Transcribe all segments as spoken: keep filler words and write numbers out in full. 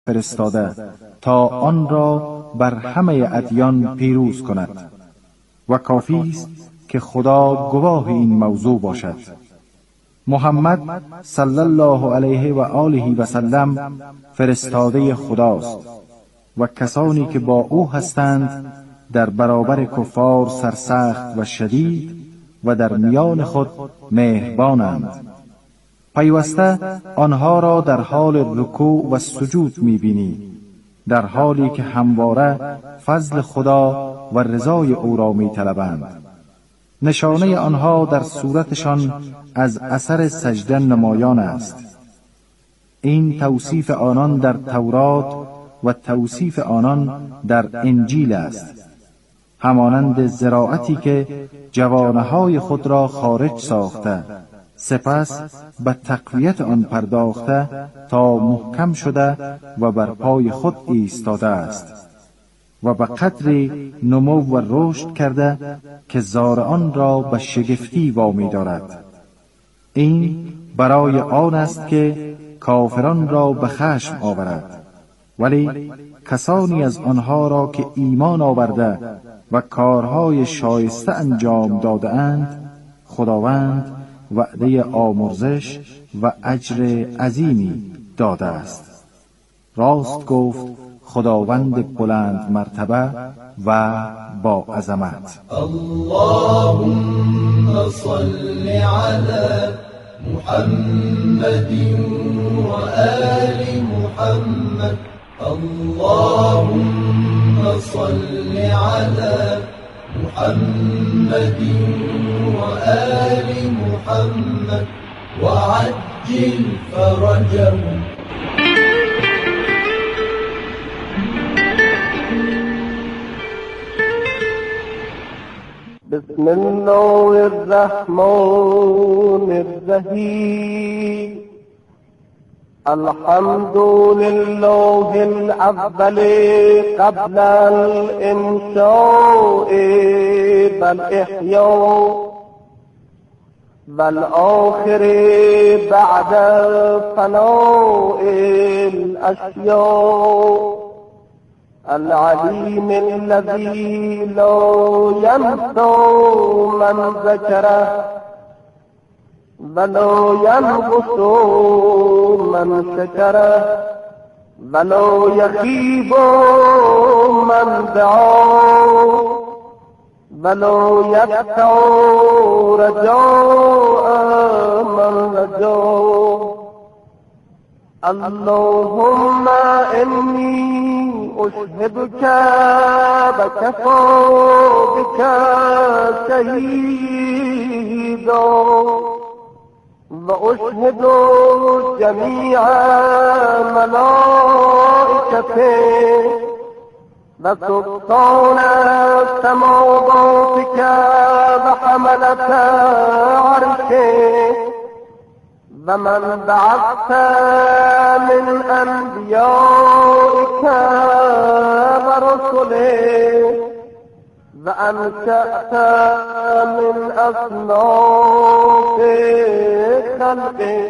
فرستاده تا آن را بر همه ادیان پیروز کند و کافی است که خدا گواه این موضوع باشد. محمد صلی الله علیه و آله و سلم فرستاده خداست و کسانی که با او هستند در برابر کفار سرسخت و شدید و در میان خود مهربانند. پیوسته آنها را در حال رکوع و سجود می‌بینی، در حالی که همواره فضل خدا و رضای او را می‌طلبند. نشانه آنها در صورتشان از اثر سجده نمایان است. این توصیف آنان در تورات و توصیف آنان در انجیل است، همانند زراعتی که جوانه‌های خود را خارج ساخته سپس به تقویت آن پرداخته تا محکم شده و بر پای خود ایستاده است و به قدری نمو و رشد کرده که زارعان را به شگفتی وامی دارد. این برای آن است که کافران را به خشم آورد، ولی کسانی از آنها را که ایمان آورده و کارهای شایسته انجام داده اند خداوند وعده آمرزش و اجر عظیمی داده است. راست گفت خداوند بلند مرتبه و با عظمت. اللهم صل علی محمد و آل محمد. اللهم صل علی محمد و آل محمد و عجل فرجهم. بسم الله الرحمن الرحیم. الحمد لله الأول قبل الإنشاء والإحياء والآخر بعد فناء الأشياء العليم الذي لا ينسى من ذكره ولا ينقص من شكره ولا يخيب من دعاه ولا يقطع رجاء من رجاه. اللهم إني أشهدك وكفى بك شهيدا وأشهد جميع ملائكته وسلطان سماواتك وحملة عرشه ومن بعثت من أنبيائك ورسله وأنشأت من أصناف خلقه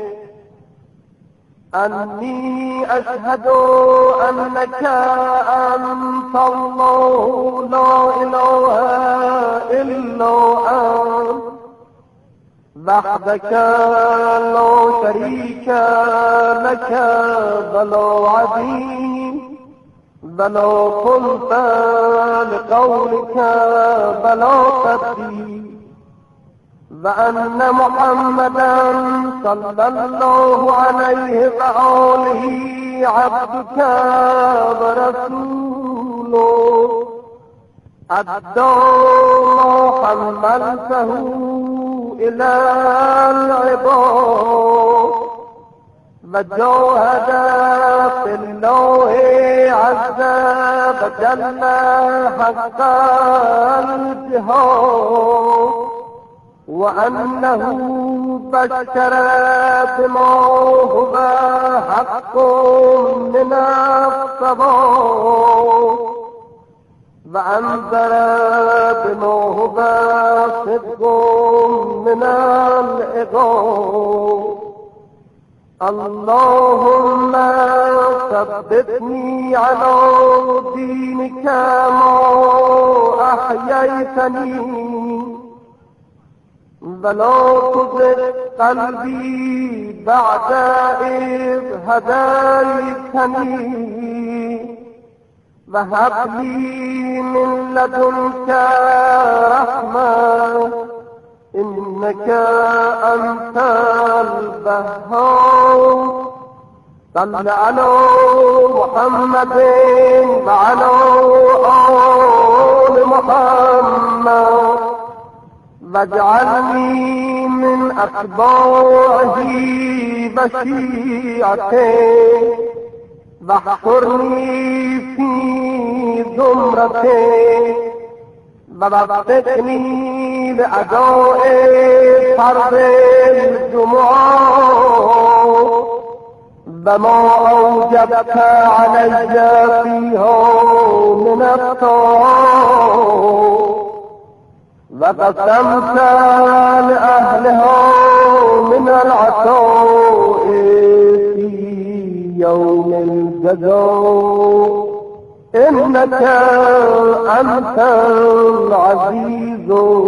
أني أشهد أنك أنت الله لا إله إلا أنت وحدك لا شريك لك ولا عظيم ولا قلت لقولك ولا تبديل وأن محمدا صلى الله عليه وآله عبدك ورسوله أدى ما حملته إلى العباد وجاهد في الله عز وجل حق الجهاد وأنه بشر بما هو حق من الصواب وأنذر بما هو صدق من العقاب. اللهم ثبتني على دينك ما أحييتني ولا تزغ قلبي بعد إذ هديتني وهب لي من لدنك رحمة إنك أنت الوهاب صل على محمد وعلى آل محمد واجعلني من أتباعه وشيعته واحشرني في زمرته ووفقني لأداء فرض الجمعة وما أوجبت علي فيها من الطاعات وقسمت لأهلها من العطاء في يوم الجزاء إنك أنت العزيز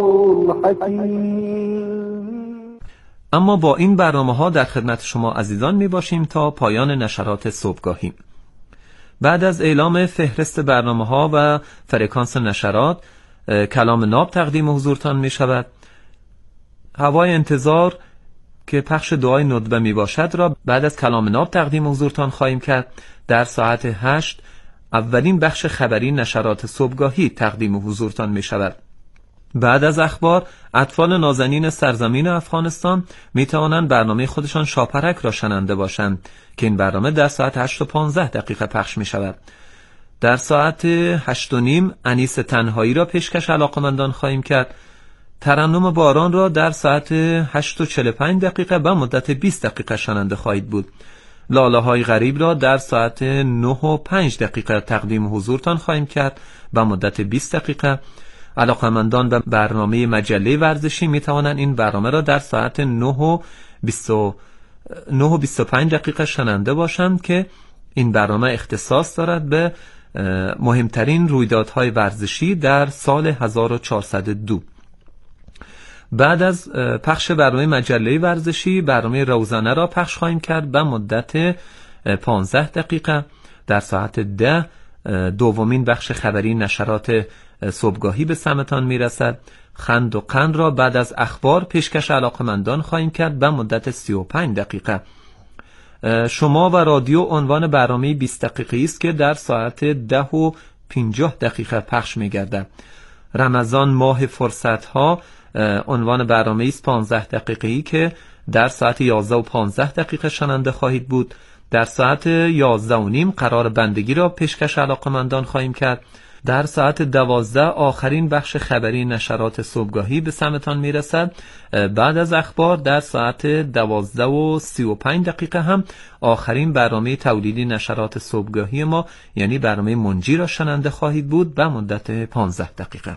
الحكيم. اما با این برنامه ها در خدمت شما عزیزان می باشیم تا پایان نشرات صبحگاهی. بعد از اعلام فهرست برنامه ها و فرکانس نشرات، کلام ناب تقدیم حضورتان می شود. هوای انتظار که پخش دعای ندبه می باشد را بعد از کلام ناب تقدیم حضورتان خواهیم کرد. در ساعت هشت اولین بخش خبری نشرات صبحگاهی تقدیم حضورتان می شود. بعد از اخبار، اطفال نازنین سرزمین افغانستان می توانند برنامه خودشان شاپرک را شنونده باشند که این برنامه در ساعت هشت و پانزده دقیقه پخش می شود. در ساعت هشت و نیم انیس تنهایی را پیشکش علاقمندان خواهیم کرد. ترنم باران را در ساعت هشت و چهل و پنج دقیقه به مدت بیست دقیقه شنونده خواهید بود. لاله های غریب را در ساعت نه و پنج دقیقه تقدیم حضورتان خواهیم کرد به مدت بیست دقیقه. علاقمندان به برنامه مجله ورزشی می توانند این برنامه را در ساعت نه و بیست و پنج دقیقه شنونده باشند که این برنامه اختصاص دارد به مهمترین رویدادهای ورزشی در سال هزار و چهارصد و دو. بعد از پخش برنامه مجله ورزشی، برنامه روزانه را پخش خواهیم کرد به مدت پانزده دقیقه. در ساعت ده دومین بخش خبری نشرات صبحگاهی به سمتان میرسد. خند و قند را بعد از اخبار پیشکش علاقمندان خواهیم کرد به مدت سی و پنج دقیقه. شما و رادیو عنوان برنامه بیست دقیقه‌ای است که در ساعت ده و پنجاه دقیقه پخش می‌گردد. رمضان ماه فرصت‌ها عنوان برنامه است پانزده دقیقه‌ای که در ساعت یازده و پانزده دقیقه شنونده خواهید بود. در ساعت یازده و نیم قرار بندگی را پیشکش علاقمندان خواهیم کرد. در ساعت دوازده آخرین بخش خبری نشرات صبحگاهی به سمتان میرسد. بعد از اخبار در ساعت دوازده و سی و پنج دقیقه هم آخرین برنامه تولیدی نشرات صبحگاهی ما یعنی برنامه منجی را شنونده خواهید بود به مدت پانزده دقیقه.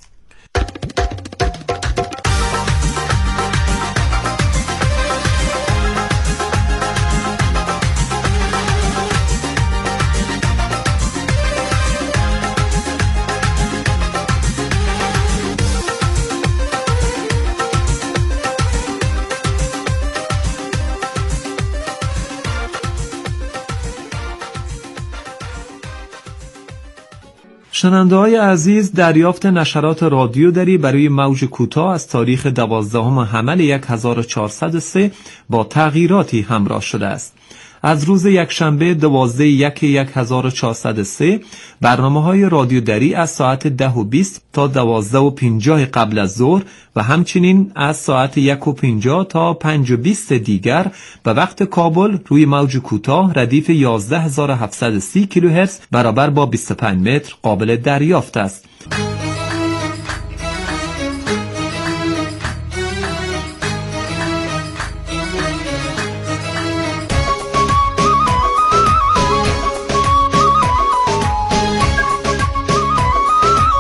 شنونده های عزیز، دریافت نشرات رادیو دری برای موج کوتاه از تاریخ دوازدهم حمل هزار و چهارصد و سه با تغییراتی همراه شده است. از روز یکشنبه دوازده یک هزار و چهارصد و سه برنامه های رادیو دری از ساعت ده و بیست تا دوازده و پنجاه قبل از ظهر و همچنین از ساعت یک و پنجاه تا پنج و بیست دیگر به وقت کابل روی موج کوتاه ردیف یازده هزار و هفتصد و سی کیلوهرتز برابر با بیست و پنج متر قابل دریافت است.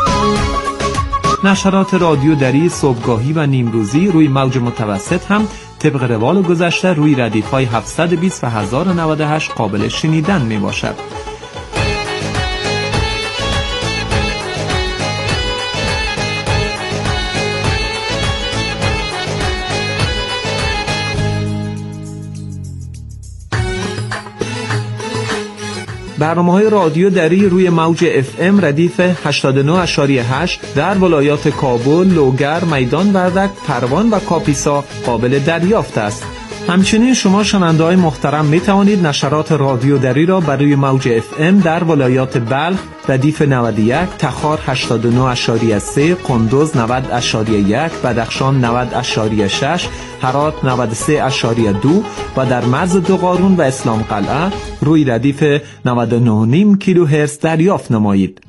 نشرات رادیو دری صبحگاهی و نیمروزی روی موج متوسط هم طبق روال گذشته روی ردیف‌های هفتصد و بیست و هزار و نود و هشت قابل شنیدن می باشد. برنامه‌های رادیو دری روی موج اف ام ردیف هشتاد و نه و هشت در ولایات کابل، لوگر، میدان وردک، پروان و کاپیسا قابل دریافت است. همچنین شما شنونده‌های محترم می توانید نشرات رادیو دری را بر روی موج اف ام در ولایات بلخ ردیف نود و یک، تخار هشتاد و نه و سه، قندوز نود و یک، بدخشان نود و شش، هرات نود و سه و دو و در مرز دو قارون و اسلام قلعه روی ردیف نود و نه و نیم کیلوهرتز دریافت نمایید.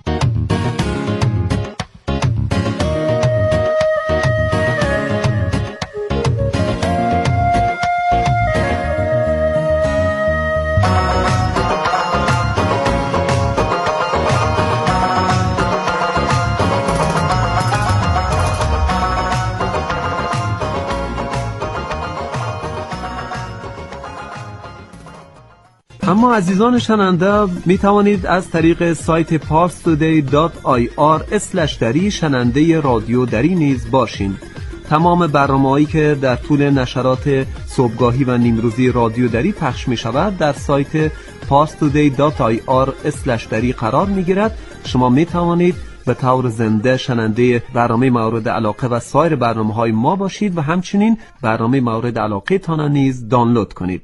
اما عزیزان شنونده می توانید از طریق سایت پارس تودی دات آی آر اسلش دری شنونده رادیو دری نیز باشین. تمام برنامه‌هایی که در طول نشرات صبحگاهی و نیمروزی رادیو دری پخش می شود در سایت پارس تودی دات آی آر اسلش دری قرار می گیرد. شما می توانید به طور زنده شنونده برنامه مورد علاقه و سایر برنامه‌های ما باشید و همچنین برنامه مورد علاقه تان نیز دانلود کنید.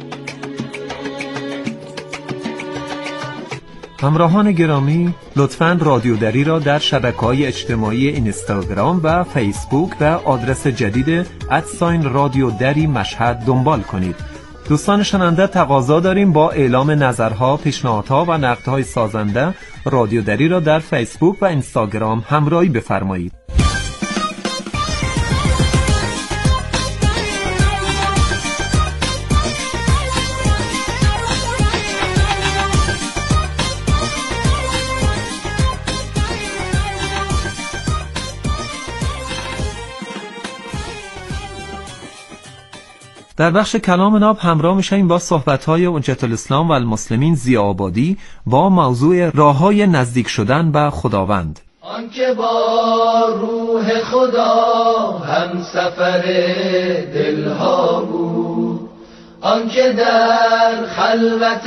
همراهان گرامی، لطفاً رادیو دری را در شبکه‌های اجتماعی اینستاگرام و فیسبوک و آدرس جدید ادساین رادیو دری مشهد دنبال کنید. دوستان شنونده، تقاضا داریم با اعلام نظرها، پیشنهادها و نقدهای سازنده رادیو دری را در فیسبوک و اینستاگرام همراهی بفرمایید. در بخش کلام ناب همراه میشیم با صحبت‌های حجت الاسلام و المسلمین ضیاءآبادی با موضوع راه‌های نزدیک شدن به خداوند. آنکه با روح خدا هم سفر دلها بود، آنکه در خلوت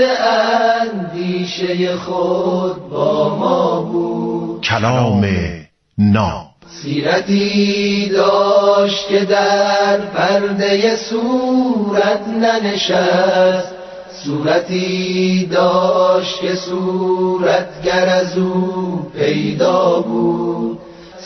اندیشه خود با ما بود. کلام ناب سیرتی داشت که در پرده صورت ننشست، صورتی داشت که صورتگر از او پیدا بود،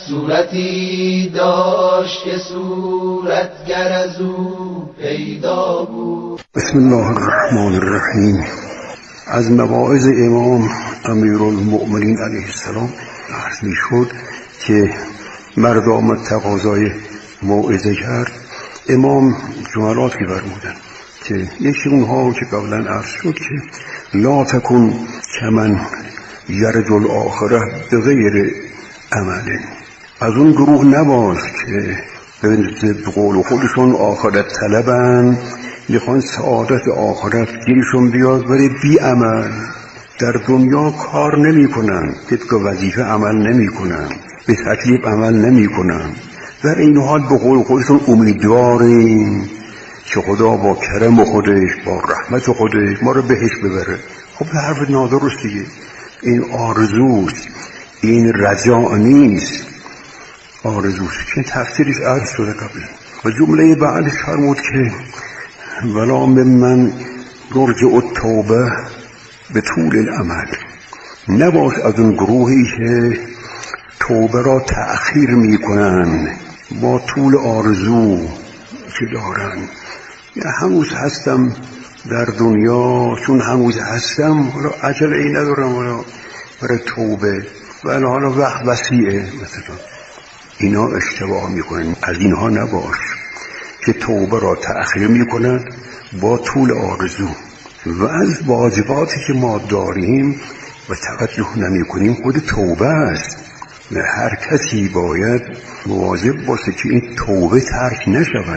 صورتی داشت که صورتگر از او پیدا بود. بسم الله الرحمن الرحیم. از مواعظ امام امیرالمؤمنین علیه السلام عرض می شد که مرد آمد تقاضای موعظه کرد. امام جملاتی فرمودند که یکی اونها که قبلا عرض شد که لا تکن کمن یرجو الاخره بغیر عمل. از اون گروه نباش که به قول خودشون آخرت طلبن، میخوان سعادت آخرت گیرشون بیاد ولی بی عمل. در دنیا کار نمی کنن، طبق وظیفه عمل نمی کنن، به تکلیف عمل نمی کنن. در این حال به قول خودشون امیدواریم که خدا با کرم خودش، با رحمت خودش ما رو بهش ببره. خب حرف نادرست دیگه. این آرزوست، این رجاء نیست، آرزوست که تفسیرش عرض شده قبل. و جمله بعدش فرمود که ولا من یرجع التوبه به طول العمل. نباش از اون گروهی که توبه را تأخیر می کنن با طول آرزو که دارن. یا هنوز هستم در دنیا، چون هنوز هستم حالا عجله ای ندارم حالا برای توبه، ولی حالا وقت وسیعه. مثلا اینا اشتباه می کنن. از اینها نباش که توبه را تأخیر می کنن با طول آرزو. و از واجباتی که ما داریم و توجه نمی کنیم خود توبه است. هر کسی باید مواظب باشه که این توبه ترک نشود.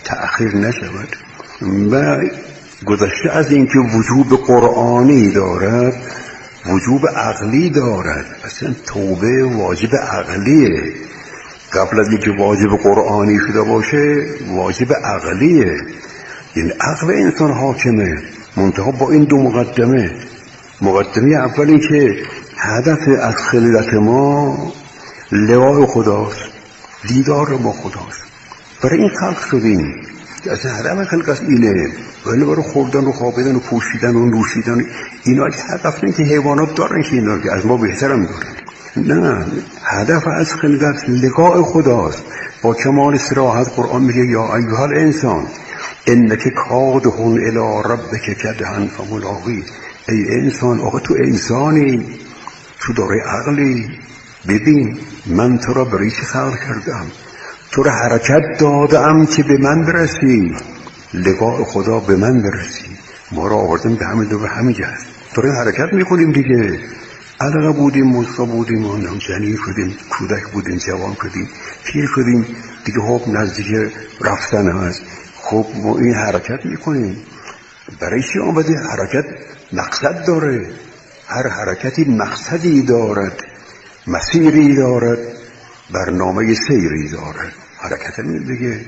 تأخیر نشود. و گذشته از اینکه وجوب قرآنی دارد وجوب عقلی دارد. اصلا توبه واجب عقلیه، قبل از اینکه واجب قرآنی شده باشه واجب عقلیه. این عقل انسان حاکمه، منتها با این دو مقدمه. مقدمه اول این که هدف از خلقت ما لقاء خداست، دیدار با خداست. برای این خلق شدیم، اصلا هدف خلقت اینه. ولی برای خوردن و خوابیدن و پوشیدن و نوشیدن اینا هدف نه که حیوانات دارن که اینا که از ما بهترم دارن. نه، هدف از خلقت لقاء خداست. با کمال صراحت قرآن میگه یا ایها الانسان انک کادحون الی ربک کدحا فملاقیه. ای انسان، آقا تو انسانی، تو داره عقلی. ببین من تو را برای چی خلق کردم؟ تو را حرکت دادم که به من برسی، لقاء خدا به من برسی. ما را آوردن به همین دو به همین جهت داریم حرکت میکنیم دیگه. علقه بودیم، مصفا بودیم، آنم جنین شدیم، کودک بودیم، جوان شدیم، پیر شدیم دیگه. خب نزدیک رفتن هست. خب ما این حرکت میکنیم. برای چی آمده؟ حرکت مقصد داره. هر حرکتی مقصدی دارد، مسیری دارد، برنامه سیری دارد. حرکت دیگه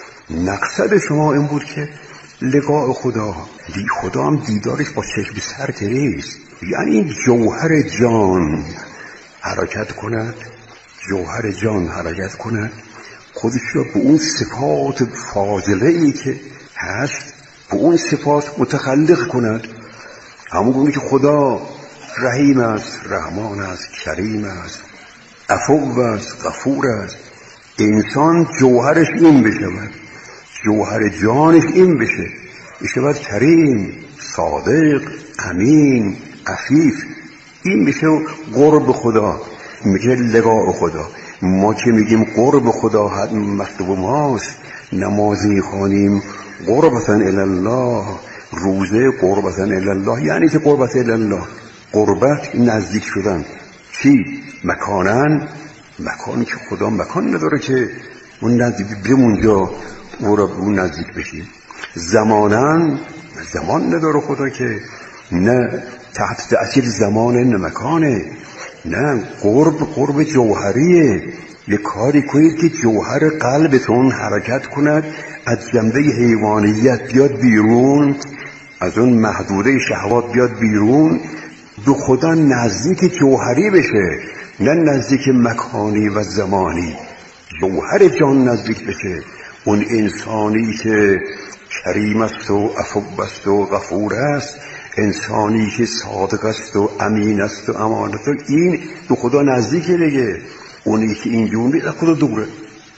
مقصد شما این بود که لقاء خدا. دی خدا هم دیدارش با چشم سر که نیست، یعنی جوهر جان حرکت کند، جوهر جان حرکت کند، خودش را به اون صفات فاضله ای که هست به اون صفات متخلق کند. همون گونه که خدا رحیم است، رحمان است، کریم است، عفو است، غفور است. انسان جوهرش این بشود، جوهر جانش این بشه، بشود کریم، صادق، امین، عفیف. این میشه قرب خدا، میشه لقاء خدا. ما که میگیم قرب خدا مطلوب ماست، نماز میخوانیم قربتا الی الله، روزه قربتا الی الله. یعنی که قربتا الی الله، قربت نزدیک شدن. چی؟ مکانن، مکانی که خدا مکان نداره که اون نزدیک بمونجا او را اون نزدیک بشیم. زمانن، زمان نداره خدا که نه تحت تأثیر زمان نه مکانه. نه، قرب قرب جوهریه. یک کاری کنید که جوهر قلبتون حرکت کند، از جنبه حیوانیت بیاد بیرون، از اون محدوده شهوات بیاد بیرون، به خدا نزدیک جوهری بشه، نه نزدیک مکانی و زمانی. جوهر جان نزدیک بشه. اون انسانی که کریم است و عفو است و غفور است، انسانی که صادق است و امین است و امانت، این به خدا نزدیکه دیگه. اونی که اینجوری از خدا دوره.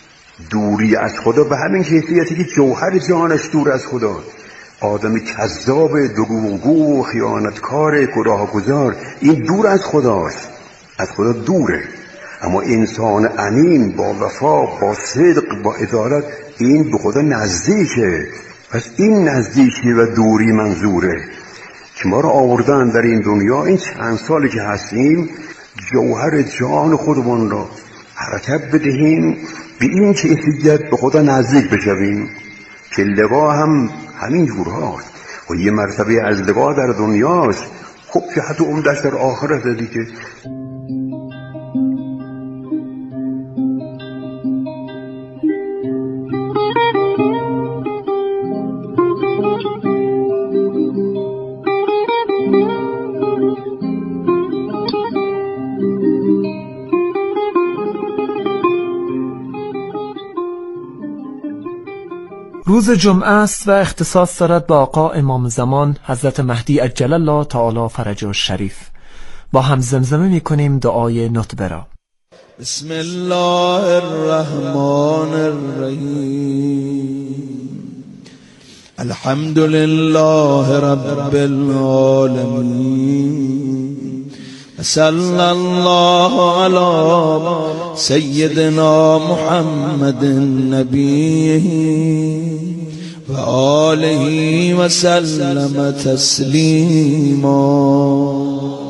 دوری از خدا به همین کیفیتی که جوهر جانش دور از خدا. آدم کذاب، دروغگو، خیانتکار، گناهگزار، این دور از خداست، از خدا دوره. اما انسان امین با وفا، با صدق، با عدالت، این به خدا نزدیکه. پس این نزدیکی و دوری منظوره که ما را آوردن در این دنیا. این چند سالی که هستیم جوهر جان خودمون را حرکت بدهیم به این کیفیت به خدا نزدیک بشویم که لقا هم همین جور هاست. و یه مرتبه از لقا در دنیاست، خب که حتی عمدش در آخرت دیگه. روز جمعه است و اختصاص دارد با آقا امام زمان حضرت مهدی عجل الله تعالی فرجه الشریف. با هم زمزمه می کنیم دعای نطبه را. بسم الله الرحمن الرحیم. الحمد لله رب العالمین. صلی الله علی سیدنا محمد نبیه و آله و سلم تسلیما.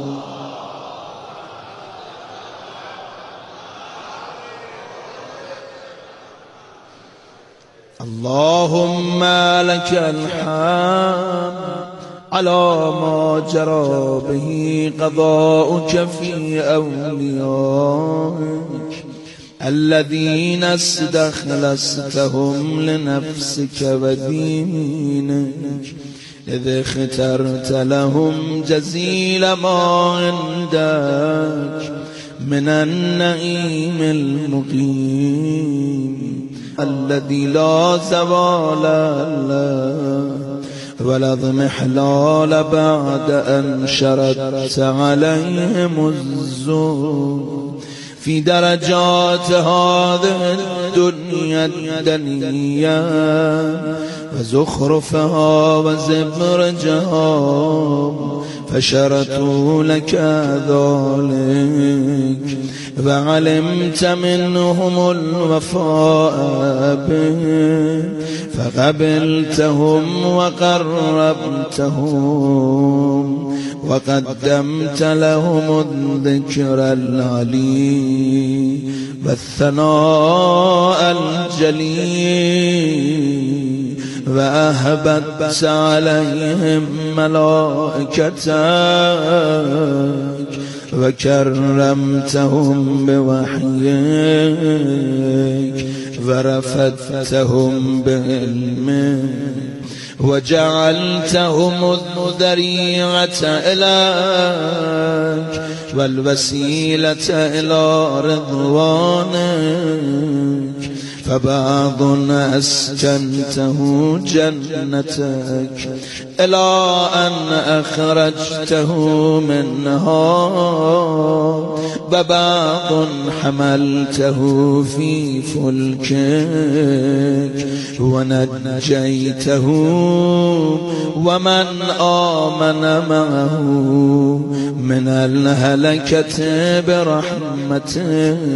اللهم لك الحمد على ما جرى به قضاؤك في أوليائك الذين استخلصتهم لنفسك ودينك إذ اخترت لهم جزيل ما عندك من النعيم المقيم الذي لا زوال له ولا اضمحلال بعد أن شردت عليهم الزور في درجات هذه الدنيا الدنيا وزخرفها وزبرجها فشرطوا لك ذلك وعلمت منهم الوفاء به فقبلتهم وقربتهم وقدمت لهم الذكر العلي والثناء الجليل وأهبت عليهم ملائكتك وكرمتهم بوحيك ورفدتهم بعلمك وجعلتهم الذريعة إليك والوسيلة إلى رضوانك فبعض أسكنته جنتك إلى أن أخرجته منها وبعض حملته في فلكك ونجيته ومن آمن معه من الهلكة برحمتك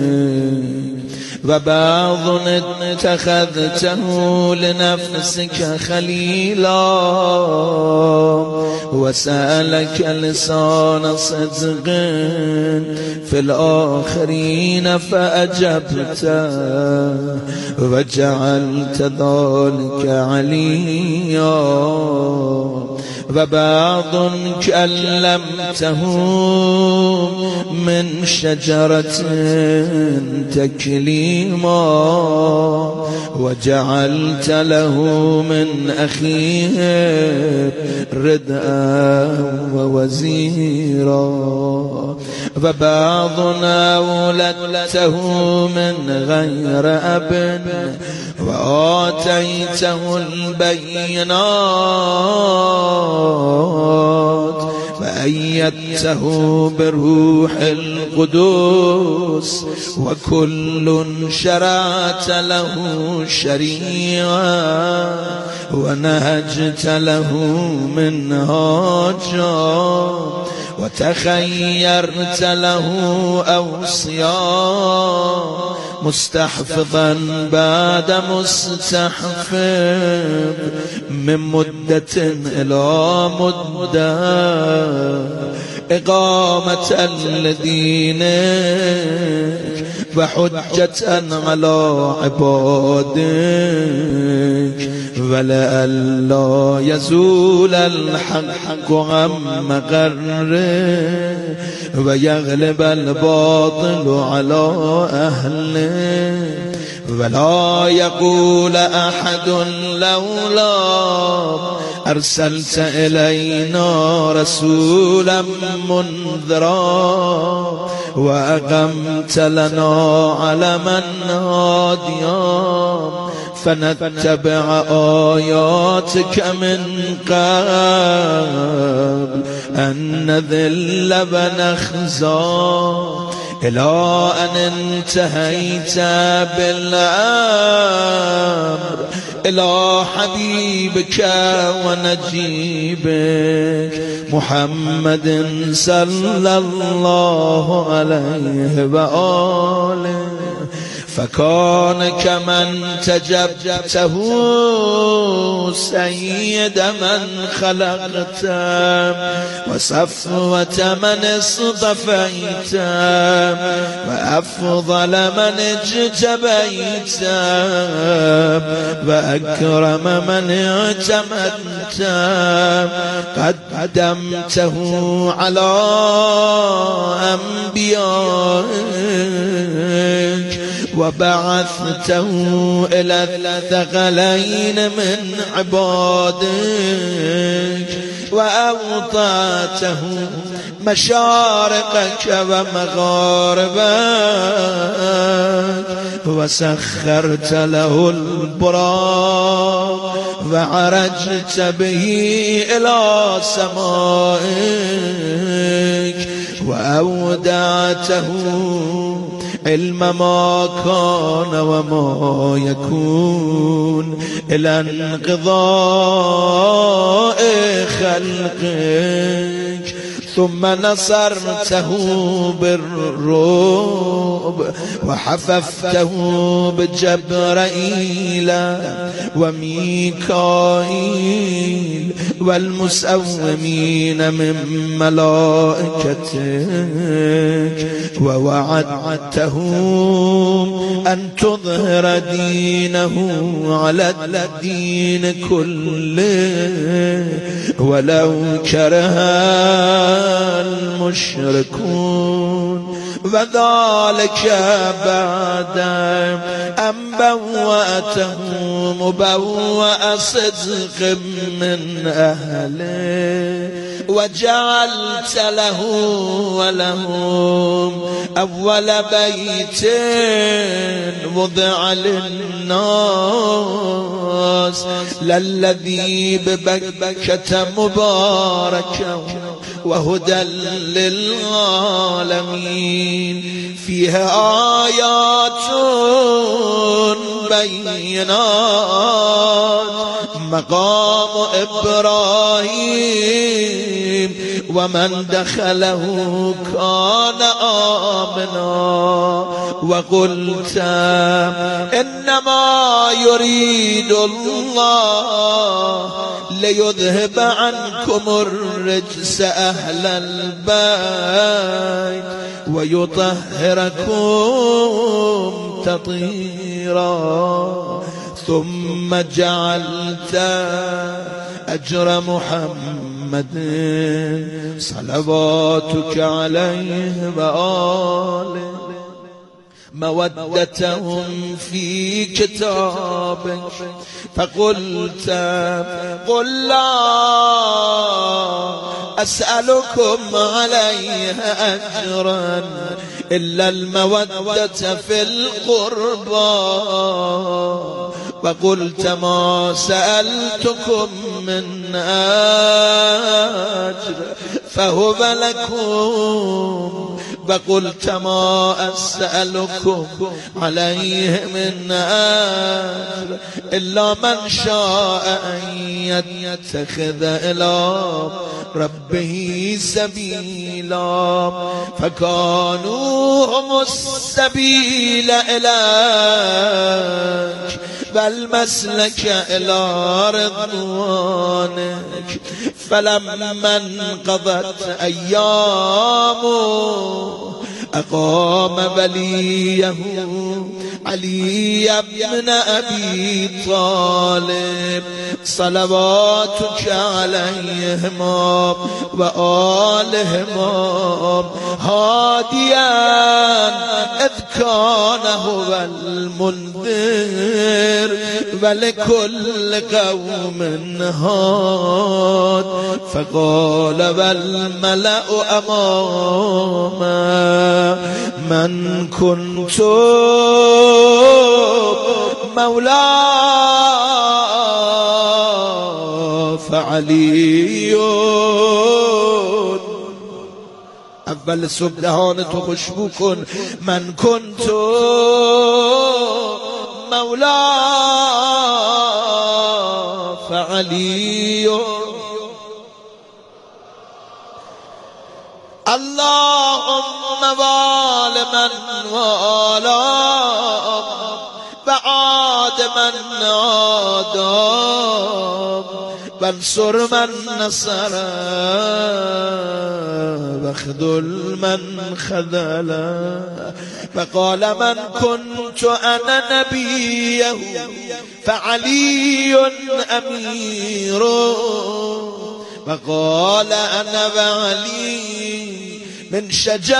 وبعض اتخذته لنفسك خليلا وسألك لسان صدق في الآخرين فأجبته وجعلت ذلك عليا وبعض كلمته من شجرة تكليما وجعلت له من أخيه ردءا ووزيرا وبعضنا ولدته من غير أب وآتيته البينات فأيدته بروح القدس وكل شرعت له شريعة ونهجت له منهاجا وتخيرت له أوصياء مستحفظا بعد مستحفظ من مدة إلى مدة إقامة لدينك وحجة على عبادك ولئلا يزول الحق عن مقره ويغلب الباطل على أهله ولا يقول أحد لولا أرسلت إلينا رسولا منذرا وأقمت لنا علما هاديا فنتبع آياتك من قبل أن نذل ونخزى إلى أن انتهيت بالأمر إلى حبيبك ونجيبك محمد صلى الله عليه وآله فکان کمن تجبته سید من خلقت و صفوت من اصطفیت و افضل من اجتبیت و اکرم من اعتمدت قدمته على انبیائک و بعثته الى الثقلین من عبادک و اوطاته مشارقك ومغاربك وسخرت له البراق وعرجت به إلى سمائك وأودعته علم ما كان وما يكون إلى انقضاء خلقك ثم نصرته بالرعب وحففته بجبرائيل وميكائيل والمسومين من ملائكتك ووعدته أن تظهر دينه على الدين كله ولو كره المشركون وذلك بعد أن بوأته مبوأ صدق من أهله وجعلت له ولهم أول بيت وضع للناس للذي ببكة مباركا وهدى للعالمين فيها آيات بينات مقام إبراهيم ومن دخله كان آمنا وقلت إنما يريد الله ليذهب عنكم الرجس أهل البيت ويطهركم تطهيرا ثم جعلت أجر محمد صلواتك عليه وآله مودتهم في كتابك فقلت قل لا أسألكم عليه أجرا إلا المودة في القربى وقلت ما سألتكم من أجر فهو لكم وقلت ما أسألكم عليه من أجر إلا من شاء أن يتخذ إلى ربه سبيلا فكانوا هم السبيل إليك والمسلك إلى رضوانك فلما انقضت أيامه أقام وليه علي بن أبي طالب صلواتك عليهما وآلهما هاديا إذ كان هو المنذر ولكل قوم هاد فقال والملأ أماما من كنت مولاه فعلي اول صبح دهان تو خوشبو کن من كنت مولاه فعلي اللهم وال من والاه عاد من عادام وانصر من نصر واخذل من خذل فقال من كنت أنا نبيه فعلي أمير وقال أنا وعلي من شجاع